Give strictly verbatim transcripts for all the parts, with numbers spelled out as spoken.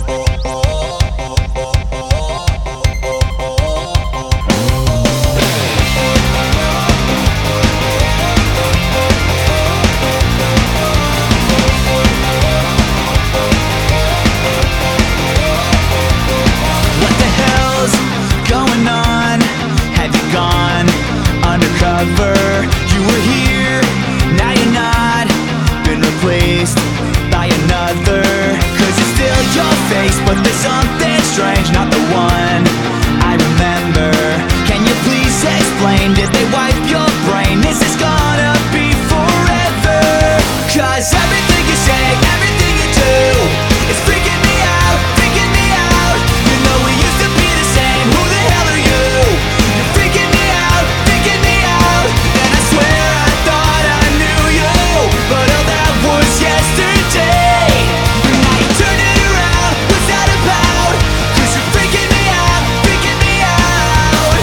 You were here, now you're not. Been replaced by another. Cause it's still your face, but there's something strange. Not the one I remember. Can you please explain? Did they wipe your brain? Is this gonna be forever? Cause everything you say, everything you do is freaking me out, freaking me out. You know we used to be the same. Who the hell are you? You're freaking me out, freaking me out. And I swear I thought I knew you, but all that was yesterday. And now you turn it around, what's that about? Cause you're freaking me out, freaking me out.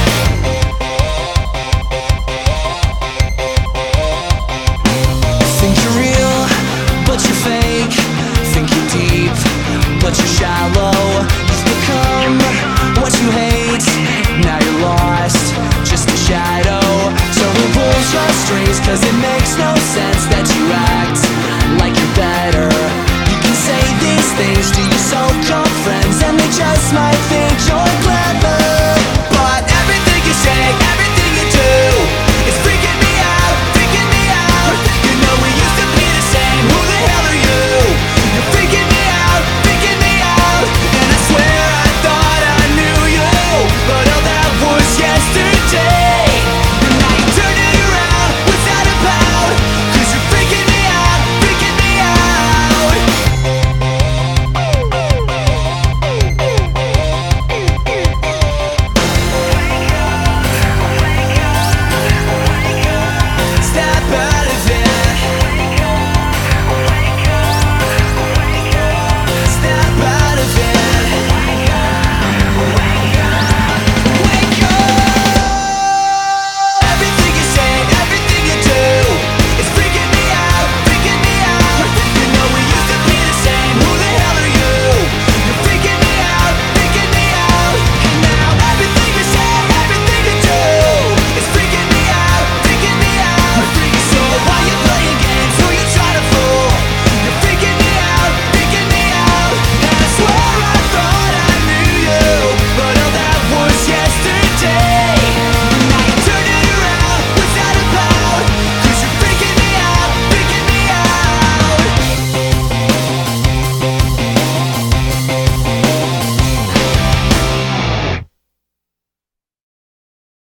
Think you're real, but you're fake. Think you're deep, but you're shallow.